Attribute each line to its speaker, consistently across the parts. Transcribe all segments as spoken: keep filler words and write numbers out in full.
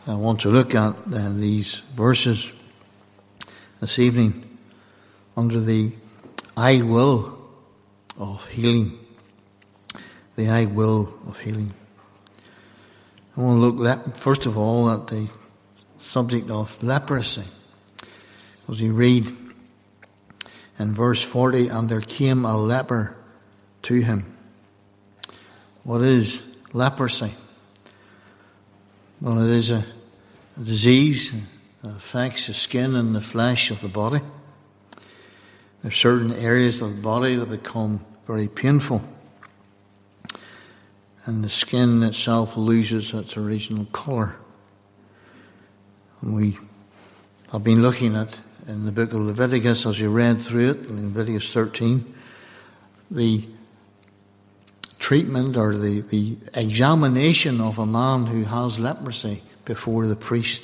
Speaker 1: I want to look at uh, these verses this evening under the I will of healing. The I will of healing. I want to look, le- first of all, at the subject of leprosy. As you read in verse forty, and there came a leper to him. What is leprosy? Well, it is a, a disease that affects the skin and the flesh of the body. There are certain areas of the body that become very painful, and the skin itself loses its original colour. And we have been looking at, in the book of Leviticus, as you read through it, in Leviticus thirteen, the treatment or the, the examination of a man who has leprosy before the priest.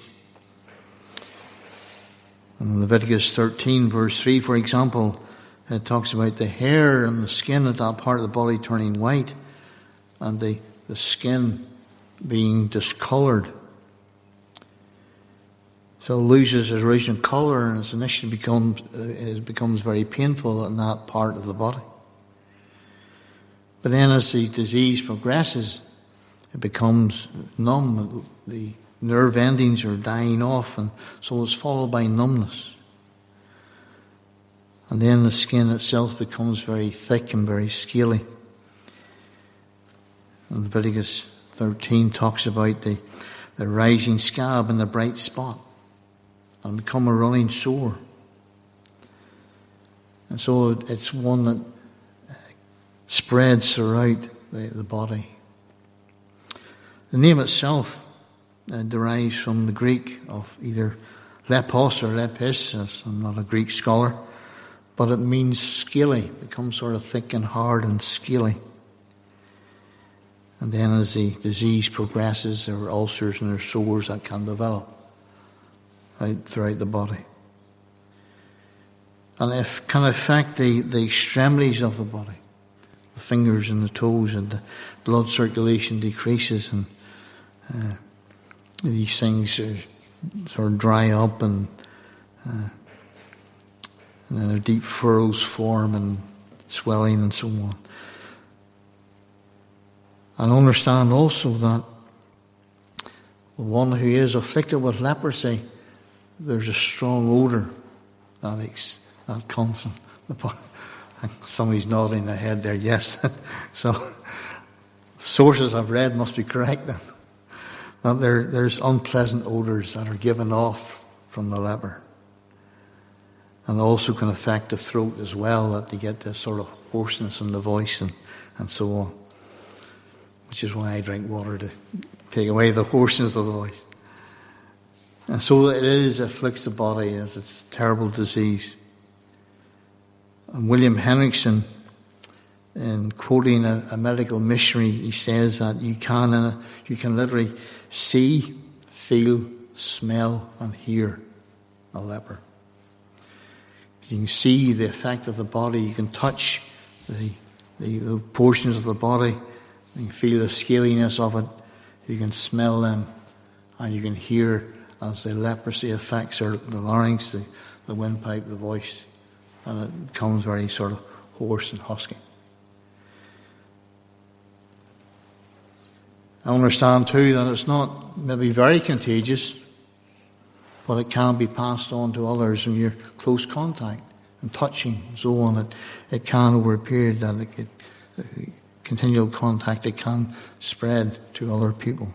Speaker 1: In Leviticus thirteen, verse three, for example, it talks about the hair and the skin of that part of the body turning white and the, the skin being discoloured. So it loses its original colour, and its initially becomes, it becomes very painful in that part of the body. But then as the disease progresses, it becomes numb. The nerve endings are dying off, and so it's followed by numbness. And then the skin itself becomes very thick and very scaly. And Leviticus thirteen talks about the, the rising scab and the bright spot, and become a running sore. And so it's one that spreads throughout the, the body. The name itself uh, derives from the Greek of either lepos or lepis. I'm not a Greek scholar, but it means scaly. It becomes sort of thick and hard and scaly. And then as the disease progresses, there are ulcers and there are sores that can develop right throughout the body. And it can affect the, the extremities of the body. The fingers and the toes, and the blood circulation decreases, and uh, these things uh, sort of dry up, and, uh, and then deep furrows form and swelling and so on. And understand also that one who is afflicted with leprosy, there's a strong odour that, ex- that comes from the body. Somebody's nodding their head there, yes. So, sources I've read must be correct then. That there, there's unpleasant odours that are given off from the leper. And also can affect the throat as well, that they get this sort of hoarseness in the voice and, and so on. Which is why I drink water, to take away the hoarseness of the voice. And so it is, afflicts the body as it's a terrible disease. And William Henriksen, in quoting a, a medical missionary, he says that you can uh, you can literally see, feel, smell, and hear a leper. You can see the effect of the body. You can touch the the, the portions of the body. You can feel the scaliness of it. You can smell them, and you can hear as the leprosy affects the larynx, the, the windpipe, the voice. And it becomes very sort of hoarse and husky. I understand too that it's not maybe very contagious, but it can be passed on to others in your close contact and touching and so on. It, it can, over a period that it, it, uh, continual contact, it can spread to other people.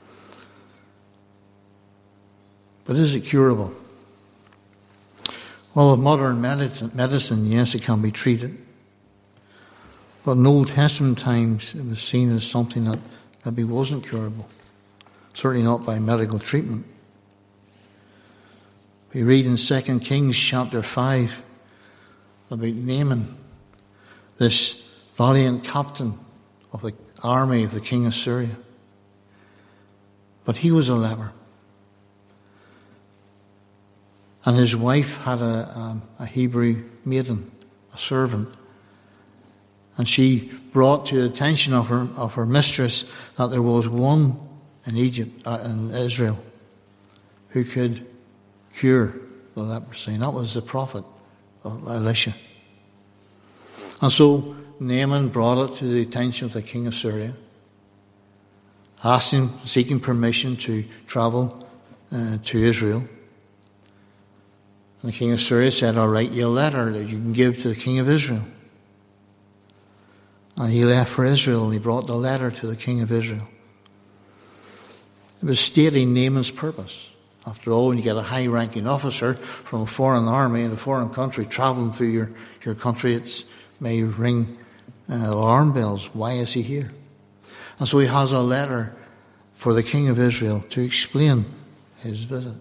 Speaker 1: But is it curable? Well, with modern medicine, medicine, yes, it can be treated. But in Old Testament times, it was seen as something that maybe wasn't curable. Certainly not by medical treatment. We read in Second Kings chapter five about Naaman, this valiant captain of the army of the king of Syria. But he was a leper. And his wife had a, um, a Hebrew maiden, a servant. And she brought to the attention of her of her mistress that there was one in Egypt, uh, in Israel, who could cure the leprosy, and that was the prophet Elisha. And so Naaman brought it to the attention of the king of Syria, asking, seeking permission to travel uh, to Israel. And the king of Syria said, "I'll write you a letter that you can give to the king of Israel." And he left for Israel, and he brought the letter to the king of Israel. It was stating Naaman's purpose. After all, when you get a high-ranking officer from a foreign army in a foreign country traveling through your, your country, it may ring uh, alarm bells. Why is he here? And so he has a letter for the king of Israel to explain his visit.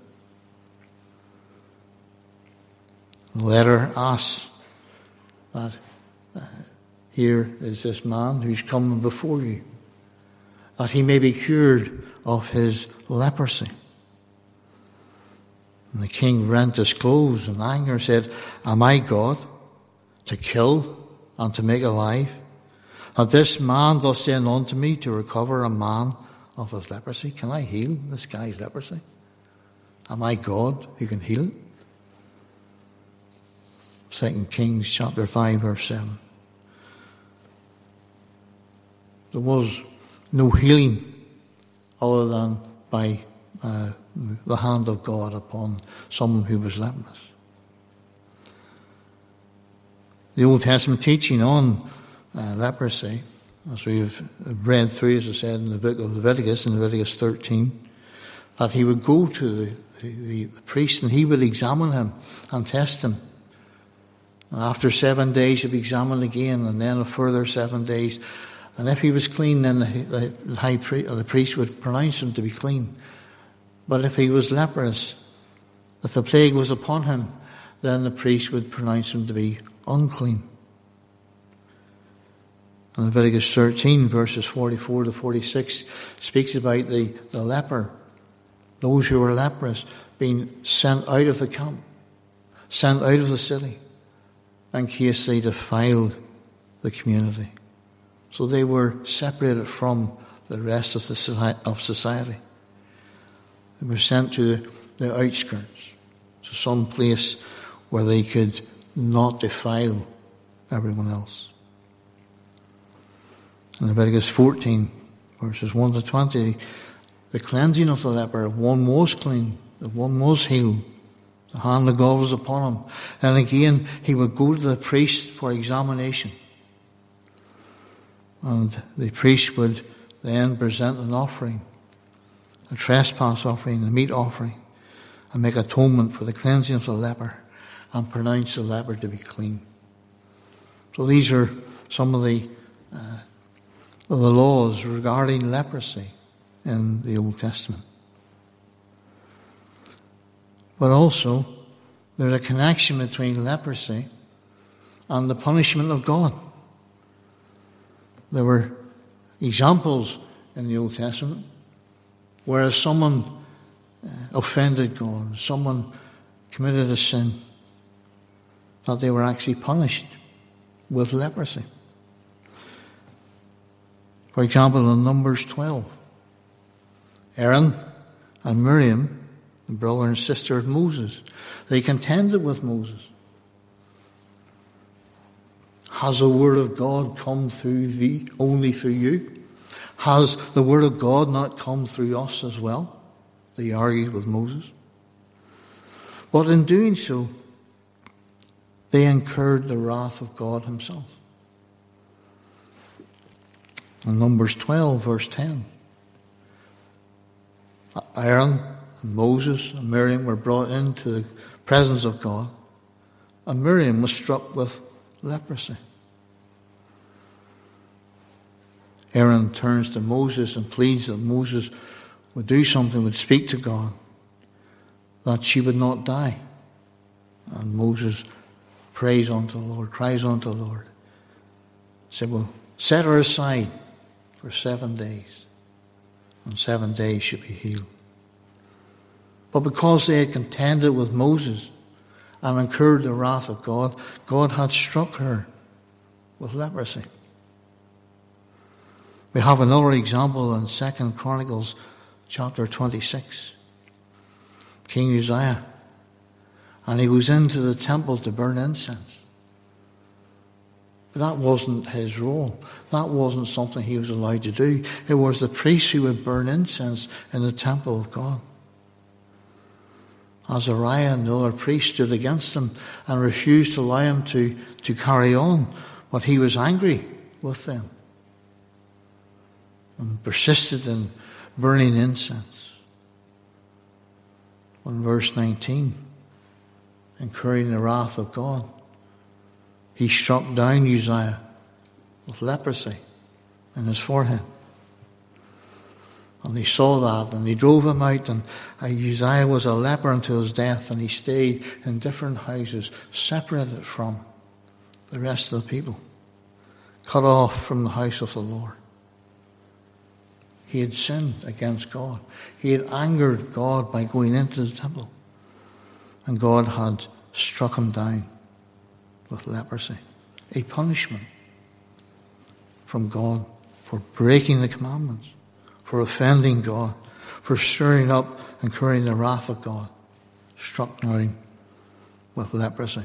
Speaker 1: The letter asks that uh, here is this man who's coming before you, that he may be cured of his leprosy. And the king rent his clothes in anger and said, "Am I God to kill and to make alive? That this man does send unto me to recover a man of his leprosy? Can I heal this guy's leprosy? Am I God who can heal it?" Second Kings chapter five, verse seven. There was no healing other than by uh, the hand of God upon someone who was leprous. The Old Testament teaching on uh, leprosy, as we've read through, as I said, in the book of Leviticus, in Leviticus thirteen, that he would go to the, the, the priest and he would examine him and test him. And after seven days he'd be examined again, and then a further seven days. And if he was clean, then the, the high priest, or the priest would pronounce him to be clean. But if he was leprous, if the plague was upon him, then the priest would pronounce him to be unclean. And Leviticus thirteen, verses forty-four to forty-six, speaks about the, the leper, those who were leprous, being sent out of the camp, sent out of the city, in case they defiled the community. So they were separated from the rest of the of society. They were sent to the outskirts, to some place where they could not defile everyone else. In Leviticus fourteen, verses one to twenty, the cleansing of the leper, one was clean, the one was healed. The hand of God was upon him. And again, he would go to the priest for examination. And the priest would then present an offering, a trespass offering, a meat offering, and make atonement for the cleansing of the leper and pronounce the leper to be clean. So these are some of the, uh, of the laws regarding leprosy in the Old Testament. But also, there's a connection between leprosy and the punishment of God. There were examples in the Old Testament where someone uh, offended God, someone committed a sin, that they were actually punished with leprosy. For example, in Numbers twelve, Aaron and Miriam, the brother and sister of Moses, they contended with Moses. Has the word of God come through thee, only through you? Has the word of God not come through us as well? They argued with Moses. But in doing so, they incurred the wrath of God himself. In Numbers twelve, verse ten, Aaron and Moses and Miriam were brought into the presence of God, and Miriam was struck with leprosy. Aaron turns to Moses and pleads that Moses would do something, would speak to God, that she would not die. And Moses prays unto the Lord, cries unto the Lord. He said, well, set her aside for seven days, and seven days should be healed. But because they had contended with Moses and incurred the wrath of God, God had struck her with leprosy. We have another example in Second Chronicles chapter twenty-six. King Uzziah. And he goes into the temple to burn incense. But that wasn't his role. That wasn't something he was allowed to do. It was the priests who would burn incense in the temple of God. Azariah and the other priests stood against him and refused to allow him to, to carry on, but he was angry with them and persisted in burning incense. In verse nineteen, incurring the wrath of God, he struck down Uzziah with leprosy in his forehead. And they saw that, and they drove him out, and Uzziah was a leper until his death, and he stayed in different houses, separated from the rest of the people, cut off from the house of the Lord. He had sinned against God. He had angered God by going into the temple, and God had struck him down with leprosy, a punishment from God for breaking the commandments, for offending God, for stirring up and incurring the wrath of God, struck down with leprosy.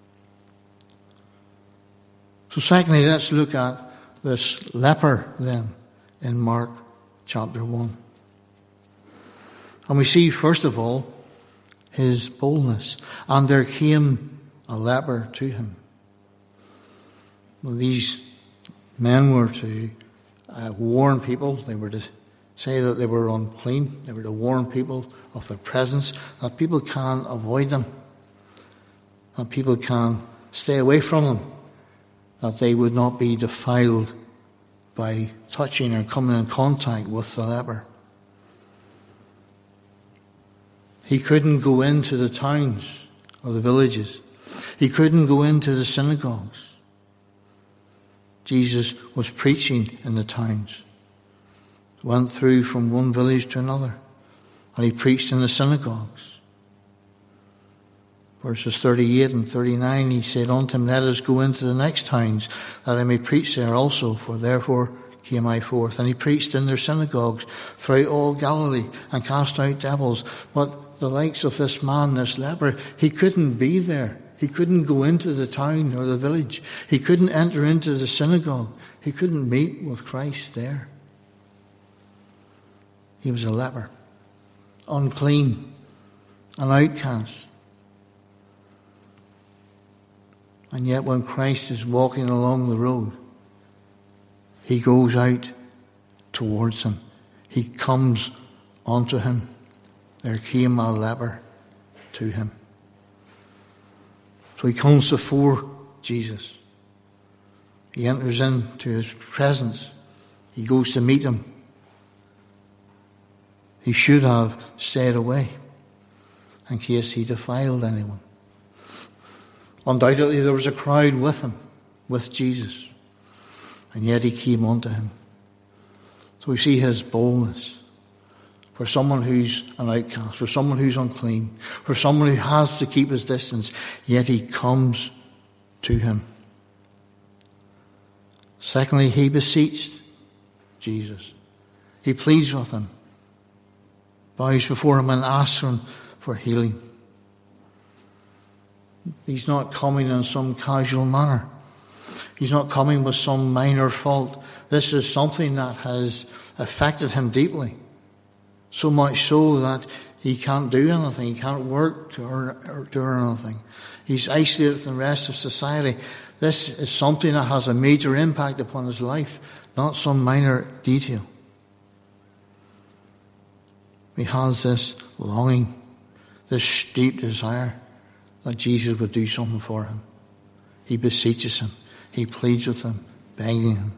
Speaker 1: So secondly, let's look at this leper then in Mark chapter one. And we see, first of all, his boldness. And there came a leper to him. Well, these men were to uh, warn people. They were to say that they were unclean. They were to warn people of their presence, that people can avoid them, that people can stay away from them, that they would not be defiled by touching or coming in contact with the leper. He couldn't go into the towns or the villages. He couldn't go into the synagogues. Jesus was preaching in the towns. Went through from one village to another. And he preached in the synagogues. Verses thirty-eight and thirty-nine, he said unto him, let us go into the next towns, that I may preach there also, for therefore came I forth. And he preached in their synagogues throughout all Galilee, and cast out devils. But the likes of this man, this leper, he couldn't be there. He couldn't go into the town or the village. He couldn't enter into the synagogue. He couldn't meet with Christ there. He was a leper, unclean, an outcast. And yet when Christ is walking along the road, he goes out towards him. He comes unto him. There came a leper to him. So he comes before Jesus. He enters into his presence. He goes to meet him. He should have stayed away in case he defiled anyone. Undoubtedly there was a crowd with him, with Jesus. And yet he came unto him. So we see his boldness. For someone who's an outcast, for someone who's unclean, for someone who has to keep his distance, yet he comes to him. Secondly, he beseeched Jesus. He pleads with him, bows before him and asks him for healing. He's not coming in some casual manner. He's not coming with some minor fault. This is something that has affected him deeply. So much so that he can't do anything. He can't work to earn, or to earn anything. He's isolated from the rest of society. This is something that has a major impact upon his life, not some minor detail. He has this longing, this deep desire that Jesus would do something for him. He beseeches him. He pleads with him, begging him.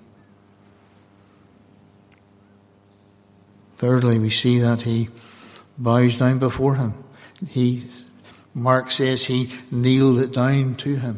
Speaker 1: Thirdly, we see that he bows down before him. He, Mark says he kneeled it down to him.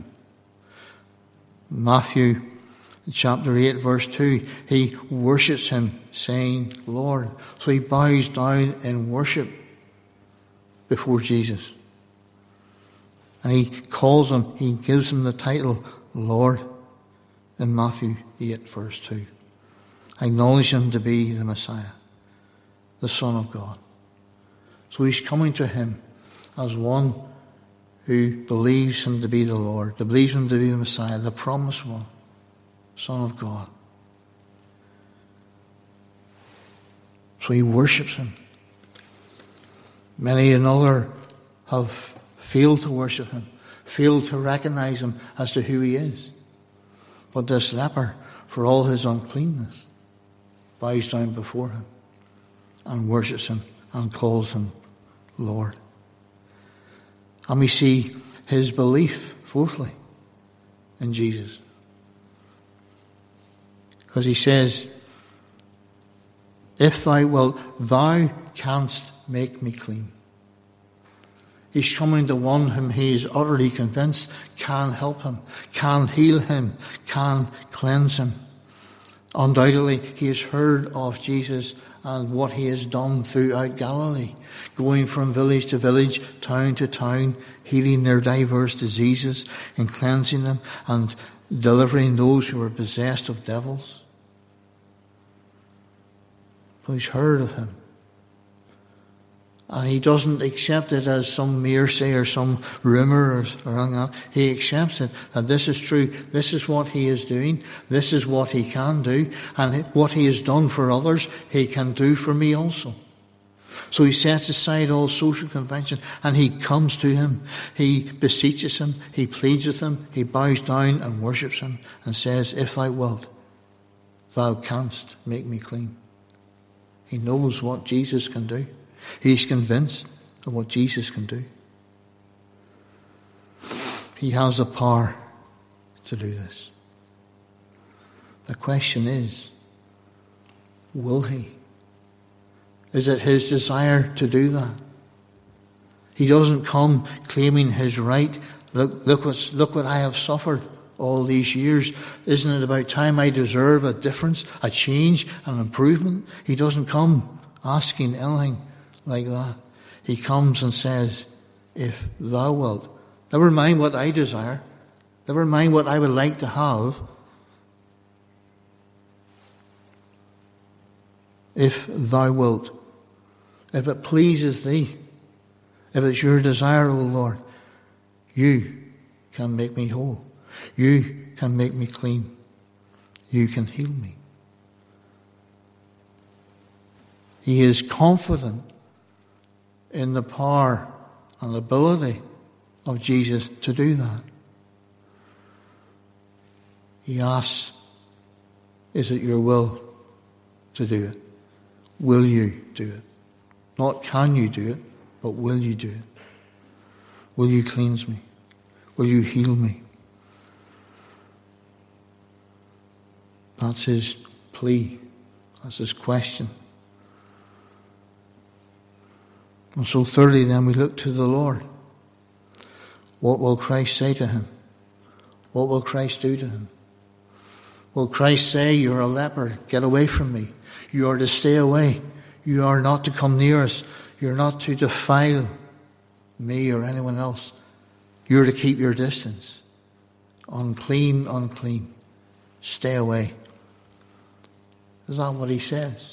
Speaker 1: Matthew chapter eight verse two, he worships him saying, Lord. So he bows down in worship before Jesus. And he calls him, he gives him the title Lord in Matthew eight verse two. Acknowledge him to be the Messiah, the Son of God. So he's coming to him as one who believes him to be the Lord, that believes him to be the Messiah, the promised one, Son of God. So he worships him. Many another have failed to worship him, failed to recognize him as to who he is. But this leper, for all his uncleanness, bows down before him and worships him and calls him Lord. And we see his belief, fourthly, in Jesus. Because he says, if thou wilt, thou canst make me clean. He's coming to one whom he is utterly convinced can help him, can heal him, can cleanse him. Undoubtedly, he has heard of Jesus and what he has done throughout Galilee, going from village to village, town to town, healing their diverse diseases and cleansing them and delivering those who were possessed of devils. So he's heard of him. And he doesn't accept it as some hearsay or some rumour or anything like that. He accepts it that this is true. This is what he is doing. This is what he can do. And what he has done for others, he can do for me also. So he sets aside all social convention and he comes to him. He beseeches him. He pleads with him. He bows down and worships him and says, if thou wilt, thou canst make me clean. He knows what Jesus can do. He's convinced of what Jesus can do. He has the power to do this. The question is, will he? Is it his desire to do that? He doesn't come claiming his right. Look, look, what's, look what I have suffered all these years. Isn't it about time I deserve a difference, a change, an improvement? He doesn't come asking anything like that. He comes and says, if thou wilt, never mind what I desire, never mind what I would like to have, if thou wilt, if it pleases thee, if it's your desire, O Lord, you can make me whole. You can make me clean. You can heal me. He is confident in the power and ability of Jesus to do that. He asks, is it your will to do it? Will you do it? Not can you do it, but will you do it? Will you cleanse me? Will you heal me? That's his plea. That's his question. And so thirdly then we look to the Lord. What will Christ say to him? What will Christ do to him? Will Christ say, you're a leper, get away from me. You are to stay away. You are not to come near us. You're not to defile me or anyone else. You're to keep your distance. Unclean, unclean. Stay away. Is that what he says?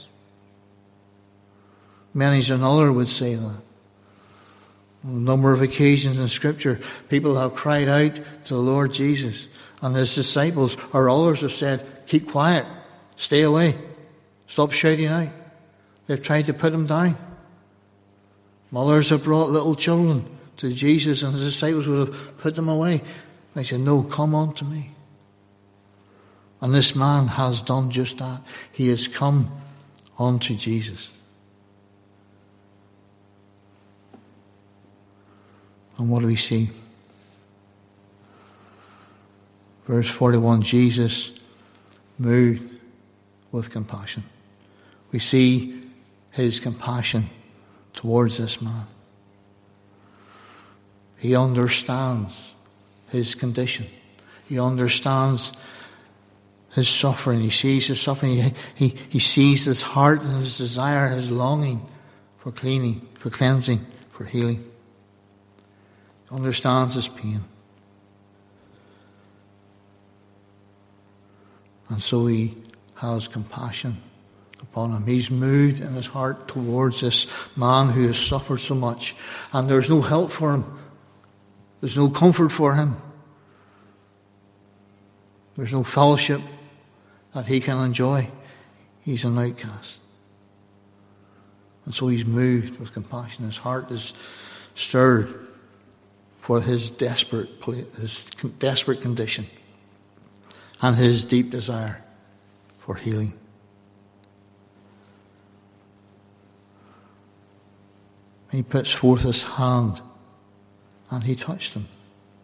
Speaker 1: Many another would say that. On a number of occasions in Scripture, people have cried out to the Lord Jesus, and his disciples or others have said, keep quiet, stay away, stop shouting out. They've tried to put him down. Mothers have brought little children to Jesus, and his disciples would have put them away. They said, no, come on to me. And this man has done just that. He has come unto Jesus. And what do we see? Verse forty-one, Jesus moved with compassion. We see his compassion towards this man. He understands his condition. He understands his suffering. He sees his suffering. He, he, he sees his heart and his desire, his longing for cleaning, for cleansing, for healing. He understands his pain. And so he has compassion upon him. He's moved in his heart towards this man who has suffered so much. And there's no help for him. There's no comfort for him. There's no fellowship that he can enjoy. He's an outcast. And so he's moved with compassion. His heart is stirred for his desperate, his desperate condition and his deep desire for healing. He puts forth his hand and he touched him.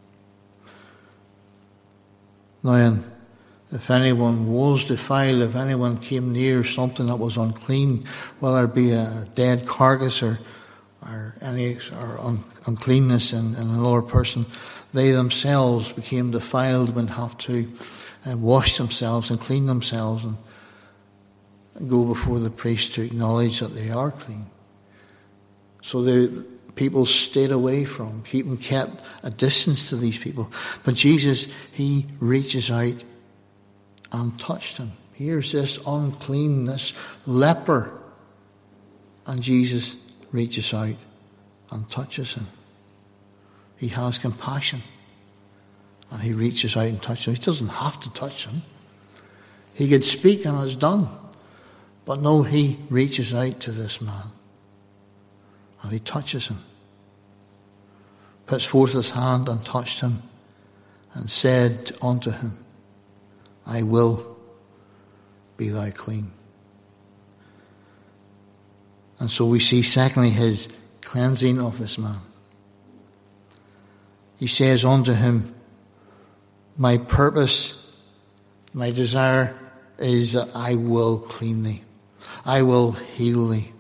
Speaker 1: Now, if anyone was defiled, if anyone came near something that was unclean, whether it be a dead carcass or, or any or un, uncleanness in, in another person, they themselves became defiled, would have to uh, wash themselves and clean themselves and, and go before the priest to acknowledge that they are clean. So the people stayed away from, keeping kept a distance to these people. But Jesus, he reaches out and touched him. Here's this unclean, this leper. And Jesus reaches out and touches him. He has compassion. And he reaches out and touches him. He doesn't have to touch him. He could speak and it's done. But no, he reaches out to this man. And he touches him. Puts forth his hand and touched him. And said unto him, I will be thou clean. And so we see secondly his cleansing of this man. He says unto him, my purpose, my desire is that I will clean thee. I will heal thee.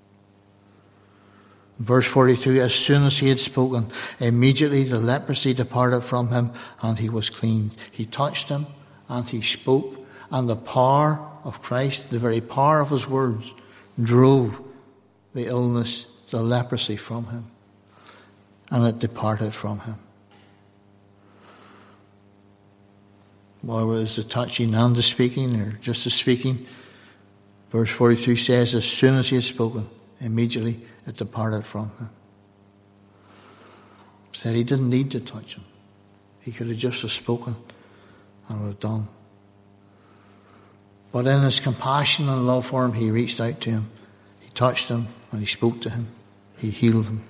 Speaker 1: Verse forty-two, as soon as he had spoken, immediately the leprosy departed from him and he was clean. He touched him and he spoke, and the power of Christ, the very power of his words, drove the illness, the leprosy from him. And it departed from him. Whether it was the touching and the speaking, or just the speaking, verse forty-two says, as soon as he had spoken, immediately it departed from him. Said he didn't need to touch him. He could have just have spoken and would have done. But in his compassion and love for him, he reached out to him. He touched him and he spoke to him. He healed him.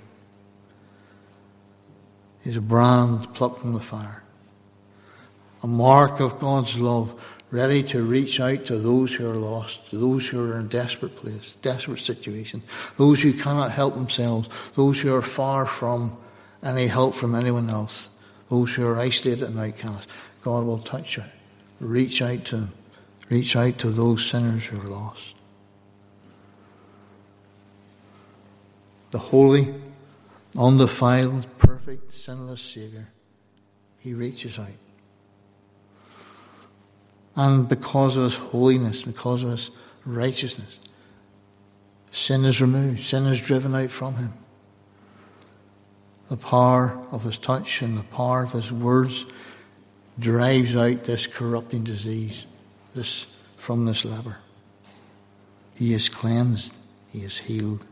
Speaker 1: He's a brand plucked from the fire. A mark of God's love, ready to reach out to those who are lost, to those who are in a desperate place, desperate situation, those who cannot help themselves, those who are far from any help from anyone else, those who are isolated and outcast. God will touch you. Reach out to them. Reach out to those sinners who are lost. The holy, undefiled, perfect, sinless Saviour, he reaches out. And because of his holiness, because of his righteousness, sin is removed. Sin is driven out from him. The power of his touch and the power of his words drives out this corrupting disease this from this leper. He is cleansed. He is healed.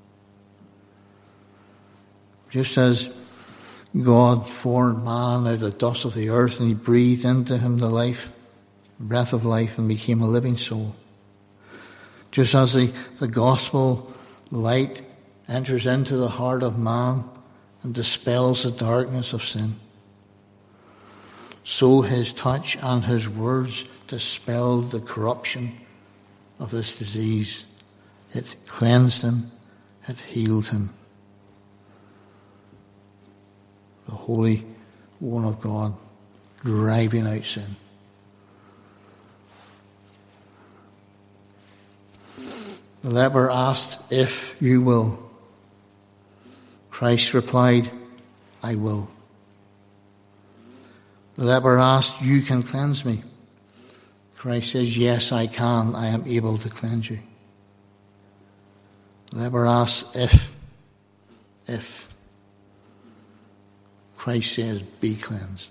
Speaker 1: Just as God formed man out of the dust of the earth and he breathed into him the life, breath of life, and became a living soul. Just as the, the gospel light enters into the heart of man and dispels the darkness of sin, so his touch and his words dispelled the corruption of this disease. It cleansed him. It healed him. The Holy One of God driving out sin. The leper asked, if you will. Christ replied, I will. The leper asked, you can cleanse me. Christ says, yes, I can. I am able to cleanse you. The leper asked, if, if. Christ says, be cleansed.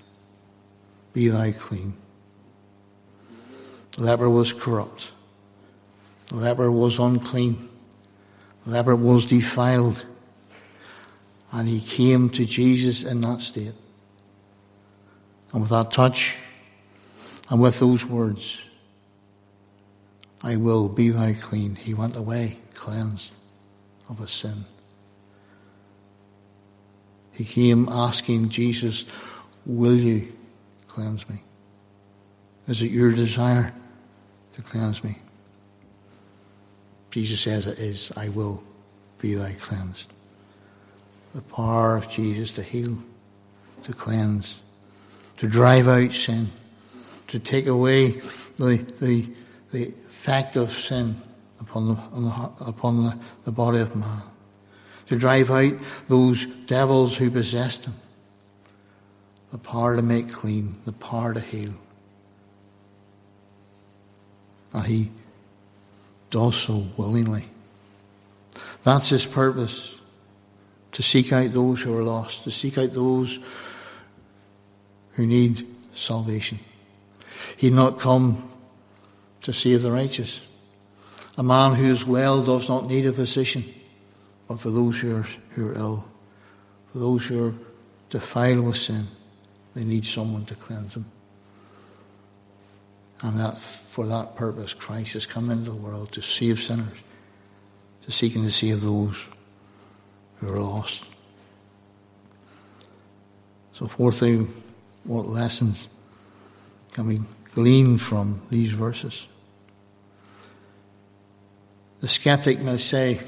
Speaker 1: Be thou clean. The leper was corrupt. The leper was unclean. The leper was defiled. And he came to Jesus in that state. And with that touch, and with those words, I will be thou clean, he went away cleansed of his sin. He came asking Jesus, will you cleanse me? Is it your desire to cleanse me? Jesus says it is, I will be thou cleansed. The power of Jesus to heal, to cleanse, to drive out sin, to take away the the, the effect of sin upon the, on the upon the, the body of man, to drive out those devils who possessed him. The power to make clean, the power to heal. And he does so willingly. That's his purpose, to seek out those who are lost, to seek out those who need salvation. He did not come to save the righteous. A man who is well does not need a physician, but for those who are, who are ill, for those who are defiled with sin, they need someone to cleanse them. And that, for that purpose, Christ has come into the world to save sinners, to seek and to save those who are lost. So fourthly, what lessons can we glean from these verses? The skeptic may say,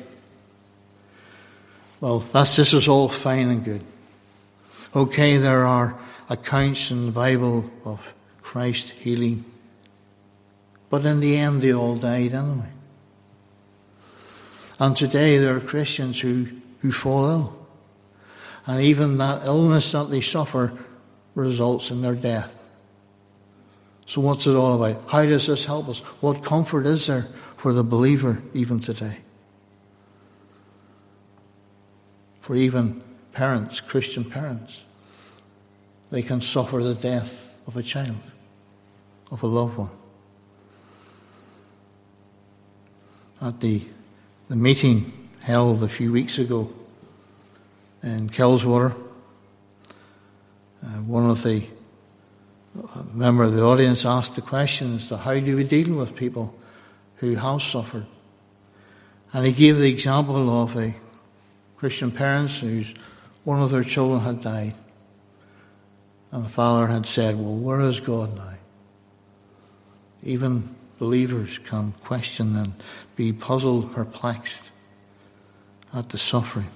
Speaker 1: well, that's, this is all fine and good. Okay, there are accounts in the Bible of Christ healing, but in the end they all died anyway. And today there are Christians who, who fall ill. And even that illness that they suffer results in their death. So what's it all about? How does this help us? What comfort is there for the believer even today? For even parents, Christian parents, they can suffer the death of a child, of a loved one. At the, the meeting held a few weeks ago in Killswater, uh, one of the a member of the audience asked the question as to how do we deal with people who have suffered. And he gave the example of a Christian parents whose one of their children had died. And the father had said, well, where is God now? Even believers can question and be puzzled, perplexed at the suffering.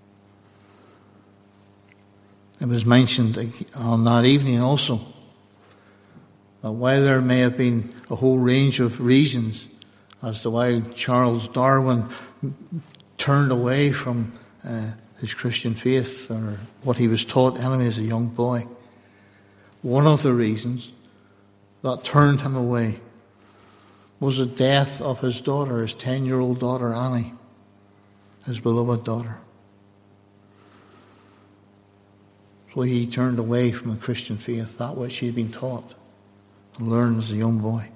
Speaker 1: It was mentioned on that evening also that while there may have been a whole range of reasons as to why Charles Darwin turned away from uh, his Christian faith or what he was taught anyway as a young boy, one of the reasons that turned him away was the death of his daughter, his ten-year-old daughter Annie, his beloved daughter. So he turned away from the Christian faith, that which he had been taught and learned as a young boy.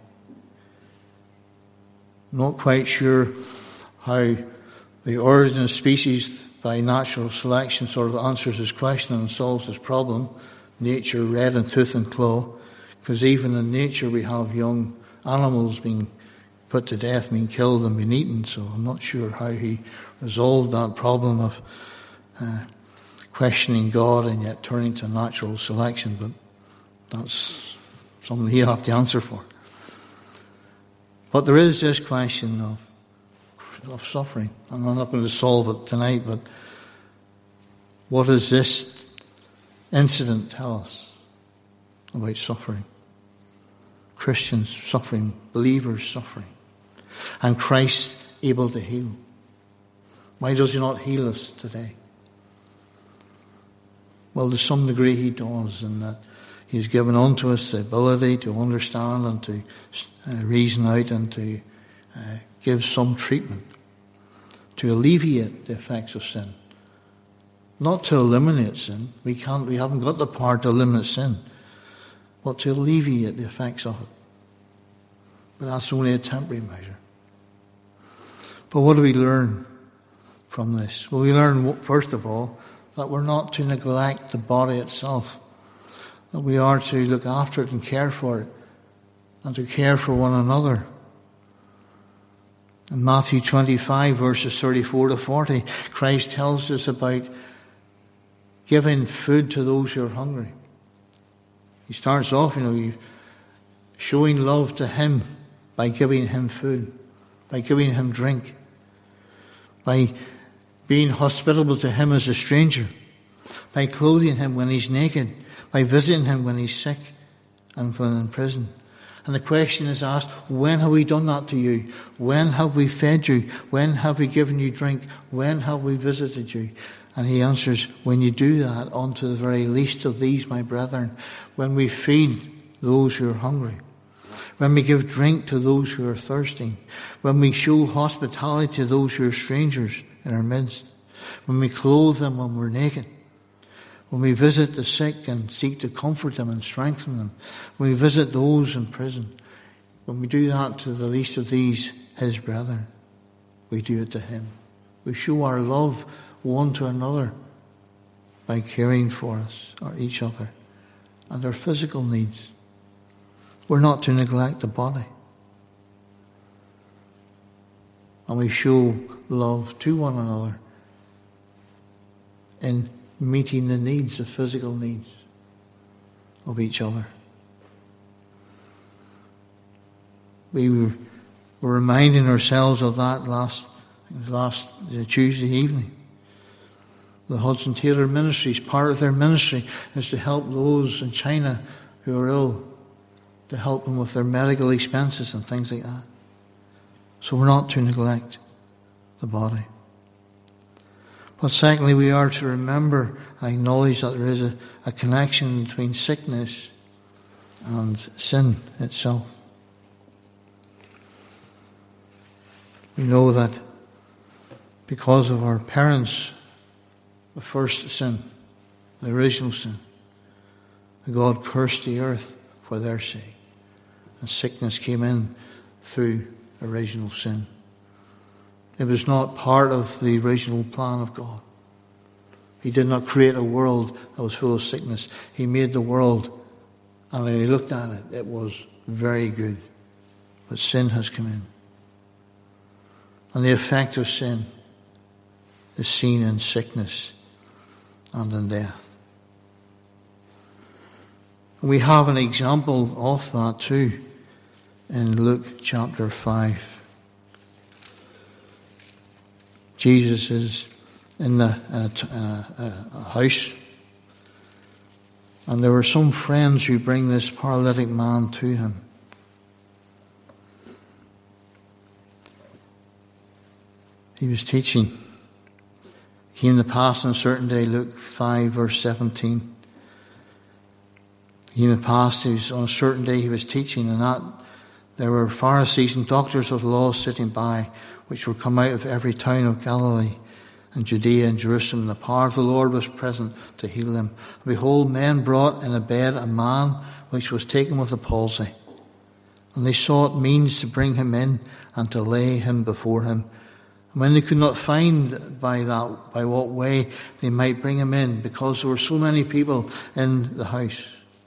Speaker 1: Not quite sure how the origin of species by natural selection sort of answers his question and solves his problem. Nature, red in tooth and claw, because even in nature we have young animals being put to death, being killed and being eaten. So I'm not sure how he resolved that problem of uh, questioning God and yet turning to natural selection, but that's something he'll have to answer for. But there is this question of of suffering. I'm not going to solve it tonight, but what does this incident tell us about suffering? Christians suffering, believers suffering, and Christ able to heal. Why does he not heal us today? Well, to some degree he does, in that he has given unto us the ability to understand and to uh, reason out and to uh, give some treatment to alleviate the effects of sin. Not to eliminate sin. We can't, we haven't got the power to eliminate sin, but to alleviate the effects of it. But that's only a temporary measure. But what do we learn from this? Well, we learn, first of all, that we're not to neglect the body itself, that we are to look after it and care for it, and to care for one another. In Matthew twenty-five, verses thirty-four to forty, Christ tells us about giving food to those who are hungry. He starts off, you know, showing love to him by giving him food, by giving him drink, by being hospitable to him as a stranger, by clothing him when he's naked, by visiting him when he's sick and when in prison. And the question is asked, when have we done that to you? When have we fed you? When have we given you drink? When have we visited you? And he answers, when you do that unto the very least of these, my brethren, when we feed those who are hungry, when we give drink to those who are thirsty, when we show hospitality to those who are strangers in our midst, when we clothe them when we're naked, when we visit the sick and seek to comfort them and strengthen them, when we visit those in prison, when we do that to the least of these, his brethren, we do it to him. We show our love one to another by caring for us or each other and our physical needs. We're not to neglect the body. And we show love to one another in meeting the needs, the physical needs of each other. We were, were reminding ourselves of that last, last Tuesday evening. The Hudson Taylor Ministries, part of their ministry is to help those in China who are ill, to help them with their medical expenses and things like that. So we're not to neglect the body. But secondly, we are to remember and acknowledge that there is a, a connection between sickness and sin itself. We know that because of our parents, the first sin, the original sin, God cursed the earth for their sake. And sickness came in through original sin. It was not part of the original plan of God. He did not create a world that was full of sickness. He made the world, and when he looked at it, it was very good. But sin has come in. And the effect of sin is seen in sickness and in death. We have an example of that too in Luke chapter five. Jesus is in, the, in, a, in a, a house, and there were some friends who bring this paralytic man to him. He was teaching. It came to pass on a certain day, Luke five verse seventeen. It came to pass, he was, on a certain day he was teaching, and that there were Pharisees and doctors of the law sitting by, which were come out of every town of Galilee and Judea and Jerusalem. The power of the Lord was present to heal them. And behold, men brought in a bed a man which was taken with a palsy. And they sought means to bring him in and to lay him before him. And when they could not find by that, by what way they might bring him in, because there were so many people in the house,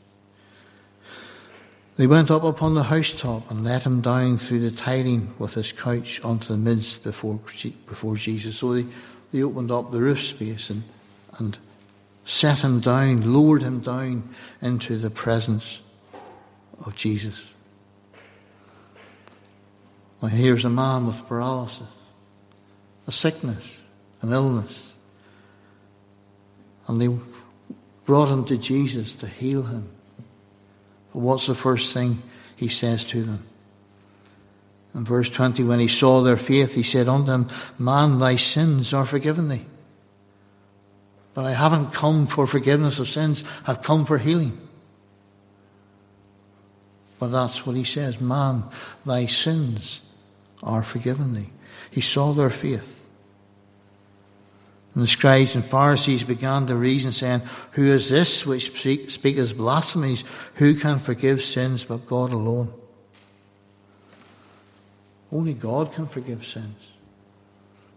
Speaker 1: they went up upon the housetop and let him down through the tiding with his couch onto the midst before before Jesus. So they, they opened up the roof space and, and set him down, lowered him down into the presence of Jesus. Now here's a man with paralysis, a sickness, an illness. And they brought him to Jesus to heal him. But what's the first thing he says to them? In verse twenty, when he saw their faith, he said unto them, Man, thy sins are forgiven thee. But I haven't come for forgiveness of sins, I've come for healing. But that's what he says, Man, thy sins are forgiven thee. He saw their faith. And the scribes and Pharisees began to reason, saying, Who is this which speak, speaketh blasphemies? Who can forgive sins but God alone? Only God can forgive sins.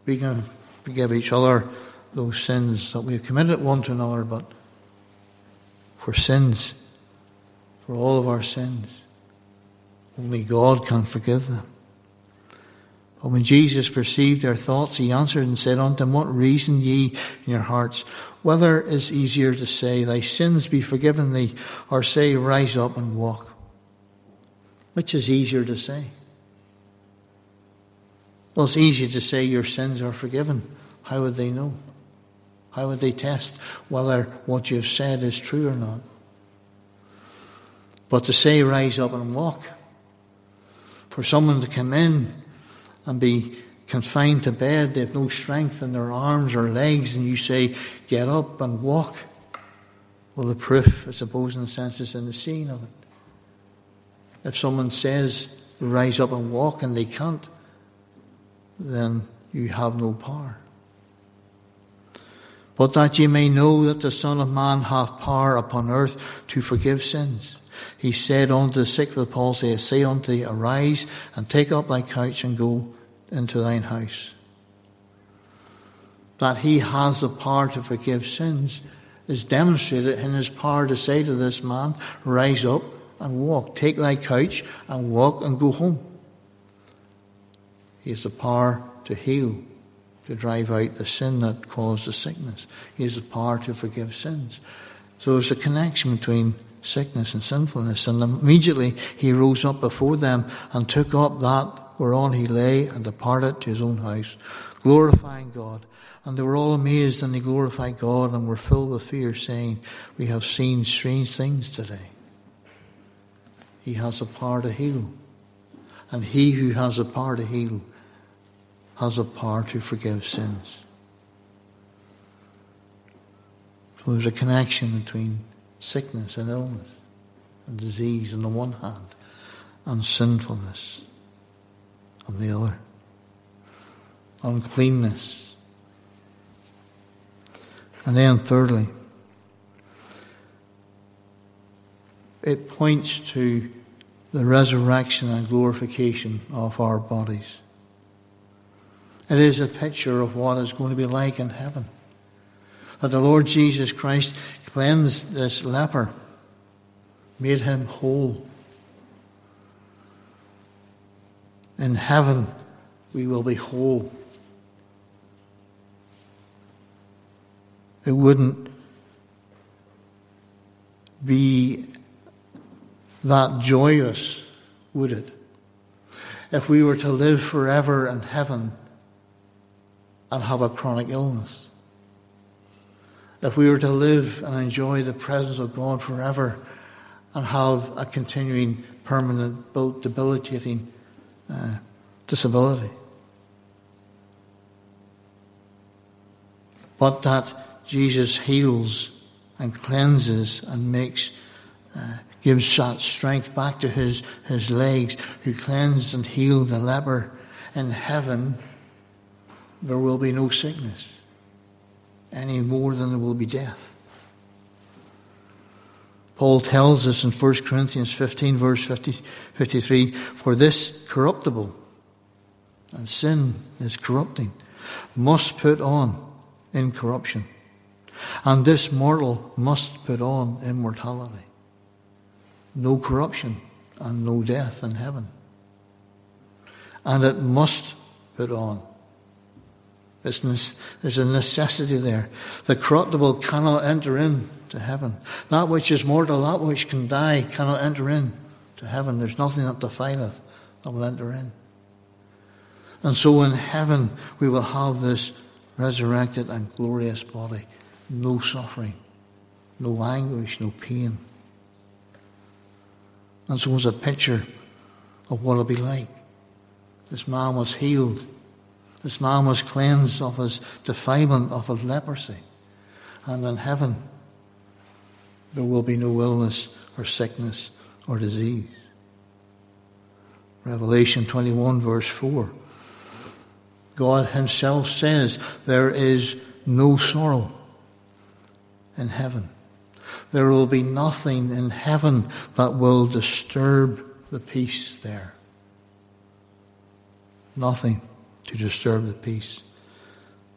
Speaker 1: we can forgive each other those sins that we have committed one to another, but for sins, for all of our sins, only God can forgive them. But when Jesus perceived their thoughts, he answered and said unto them, What reason ye in your hearts? Whether it is easier to say, Thy sins be forgiven thee, or say, Rise up and walk? Which is easier to say? Well, it's easy to say your sins are forgiven. How would they know? How would they test whether what you've said is true or not? But to say, Rise up and walk, for someone to come in and be confined to bed, they have no strength in their arms or legs, and you say, Get up and walk. Well, the proof, I suppose, in a sense, is in the seeing of it. If someone says, Rise up and walk, and they can't, then you have no power. But that ye may know that the Son of Man hath power upon earth to forgive sins. He said unto the sick of the palsy, I say unto thee, Arise, and take up thy couch, and go into thine house. That he has the power to forgive sins is demonstrated in his power to say to this man, Rise up and walk. Take thy couch and walk and go home. He has the power to heal, to drive out the sin that caused the sickness. He has the power to forgive sins. So there's a connection between sickness and sinfulness. And immediately he rose up before them and took up that whereon he lay and departed to his own house, glorifying God. And they were all amazed, and they glorified God and were filled with fear, saying, We have seen strange things today. He has the power to heal. And he who has the power to heal has the power to forgive sins. So there's a connection between sickness and illness and disease on the one hand, and sinfulness on the other. Uncleanness. And then thirdly, it points to the resurrection and glorification of our bodies. It is a picture of what it's going to be like in heaven. That the Lord Jesus Christ cleansed this leper, made him whole. In heaven, we will be whole. It wouldn't be that joyous, would it, if we were to live forever in heaven and have a chronic illness? If we were to live and enjoy the presence of God forever and have a continuing, permanent, debilitating uh, disability. But that Jesus heals and cleanses and makes, uh, gives that strength back to his, his legs, who cleansed and healed the leper. In heaven, there will be no sickness, any more than there will be death. Paul tells us in First Corinthians fifteen, verse fifty, fifty-three, For this corruptible, and sin is corrupting, must put on incorruption, and this mortal must put on immortality. No corruption and no death in heaven. And it must put on. There's a necessity there. The corruptible cannot enter into heaven. That which is mortal, that which can die, cannot enter into heaven. There's nothing that defileth that will enter in. And so in heaven we will have this resurrected and glorious body. No suffering, no anguish, no pain. And so it's a picture of what it'll be like. This man was healed. This man was cleansed of his defilement, of his leprosy. And in heaven, there will be no illness or sickness or disease. Revelation twenty-one, verse four. God himself says there is no sorrow in heaven. There will be nothing in heaven that will disturb the peace there. Nothing to disturb the peace.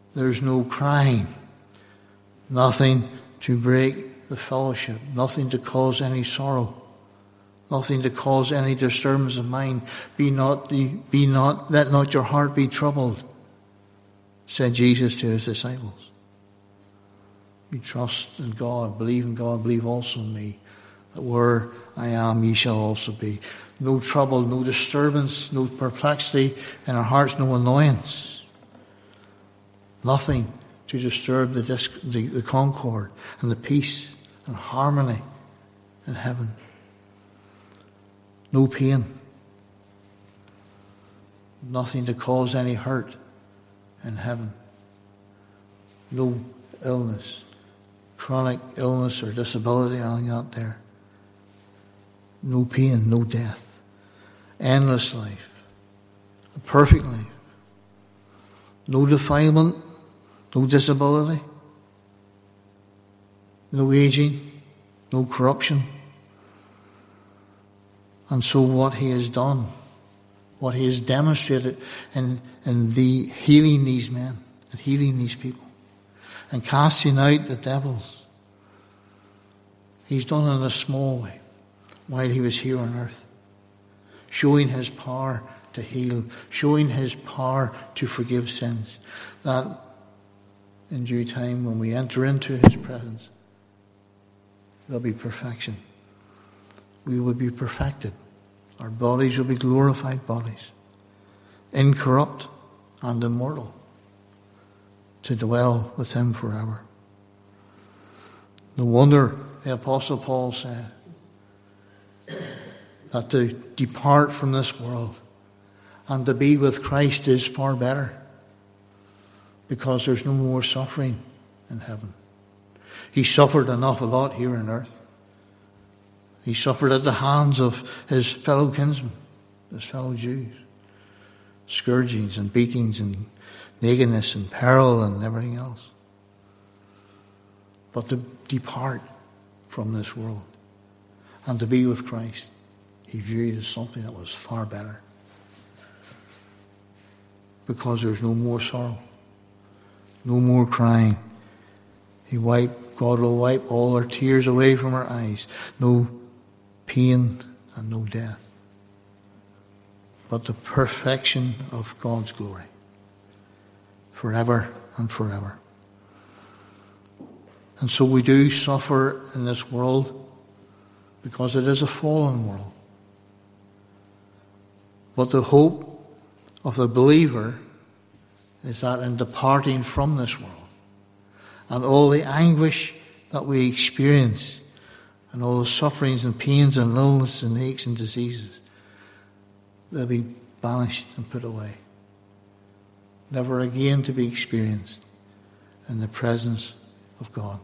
Speaker 1: There's no crying. Nothing to break the fellowship. Nothing to cause any sorrow. Nothing to cause any disturbance of mind. Be not, be not, let not your heart be troubled, said Jesus to his disciples. You trust in God, believe in God, believe also in me, that where I am, ye shall also be. No trouble, no disturbance, no perplexity in our hearts, no annoyance. Nothing to disturb the, disc, the, the concord and the peace and harmony in heaven. No pain. Nothing to cause any hurt in heaven. No illness, chronic illness or disability or anything out there. No pain, no death. Endless life. A perfect life. No defilement, no disability, no aging, no corruption. And so what he has done, what he has demonstrated in, in the healing these men, and healing these people, and casting out the devils, he's done it in a small way while he was here on earth, showing his power to heal, showing his power to forgive sins, that in due time when we enter into his presence, there'll be perfection. We will be perfected. Our bodies will be glorified bodies, incorrupt and immortal, to dwell with him forever. No wonder the Apostle Paul said that to depart from this world and to be with Christ is far better, because there's no more suffering in heaven. He suffered an awful lot here on earth. He suffered at the hands of his fellow kinsmen, his fellow Jews. Scourgings and beatings and nakedness and peril and everything else. But to depart from this world and to be with Christ, he viewed as something that was far better. Because there's no more sorrow, no more crying. He wiped, God will wipe all our tears away from our eyes. No pain and no death, but the perfection of God's glory forever and forever. And so we do suffer in this world because it is a fallen world. But the hope of the believer is that in departing from this world and all the anguish that we experience and all the sufferings and pains and illness and aches and diseases, they'll be banished and put away, never again to be experienced in the presence of God.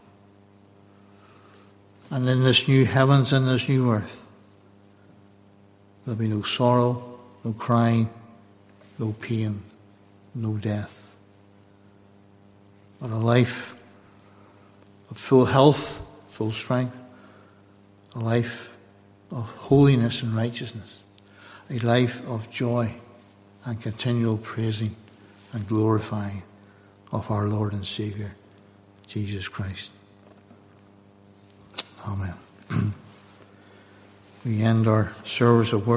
Speaker 1: And in this new heavens and this new earth, there'll be no sorrow, no crying, no pain, no death, but a life of full health, full strength, a life of holiness and righteousness, a life of joy and continual praising and glorifying of our Lord and Saviour, Jesus Christ. Amen. We end our service of worship.